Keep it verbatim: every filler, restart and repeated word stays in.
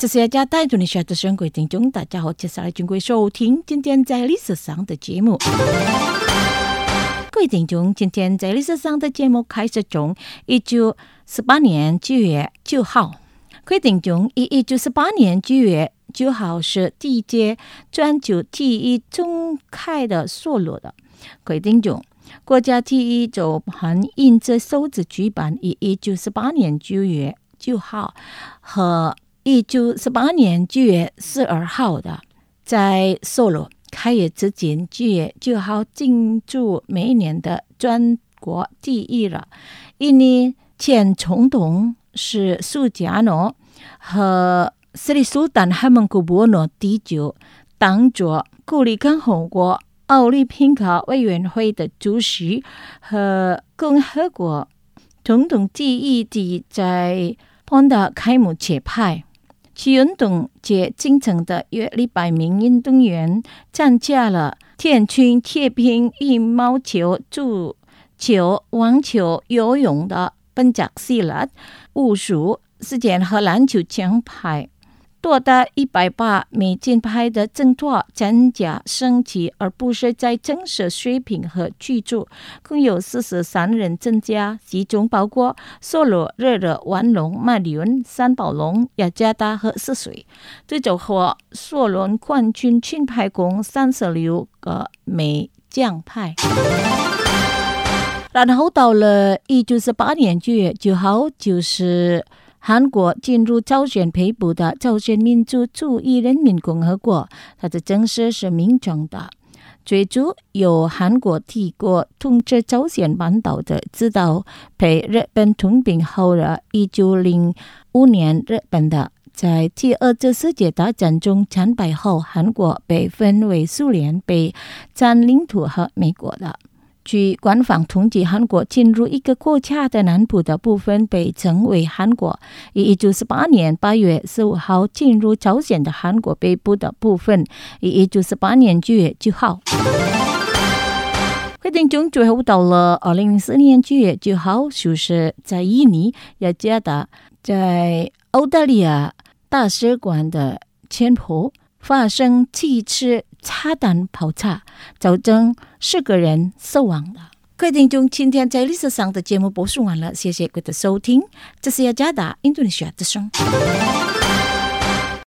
这是加带着你学的生活听众，大家好，接下来请各位收听今天在历史上的节目。各位听众，今天在历史上的节目开始从一九四八年九月九号。各位听众，一九四八年九月九号是第一届全球体育总开的缩落的。各位听众，国家体育总盘因这首次举办于一九四八年九月九号和一九四八年九月十二号的，在索罗开业之前，九月九号庆祝每一年的全国体育了。因为前总统是苏加诺和斯里苏丹哈蒙古波诺第九当着库里康红国奥林匹克委员会的主席和共和国总统第一地在碰到开幕节拍。其运动节进程的约一百名运动员参加了田径、铁饼、羽毛球、足球、网球、游泳的本甲系列、武术、射箭和篮球奖牌。多达一百八枚金牌的争夺参加升级，而不是在正式水平和剧组，共有四十三人参加，其中包括索罗、热热、万隆、马里恩、三宝龙、雅加达和泗水。最终获索罗冠军金牌共三十六个枚奖牌。然后到了一九四八年九月九号，就是韩国进入朝鲜北部的朝鲜民主主义人民共和国，它的正式是民政的。最初由韩国帝国统治朝鲜半岛的，直到被日本吞并后的一九零五年，日本的在第二次世界大战中战败后，韩国被分为苏联被占领土和美国的。据官方统计，韩国进入一个国家的南部的部分被称为韩国。于一九四八年八月十五号进入朝鲜的韩国北部的部分，于一九四八年九月九号。会定中最后到了二零零四年九月九号，就是在印尼雅加达，在澳大利亚大使馆的前后发生七次炸弹爆炸，造成四个人死亡了。各位听众，今天在历史上的节目播送完了，谢谢各位的收听，这是雅加达印度尼西亚之声。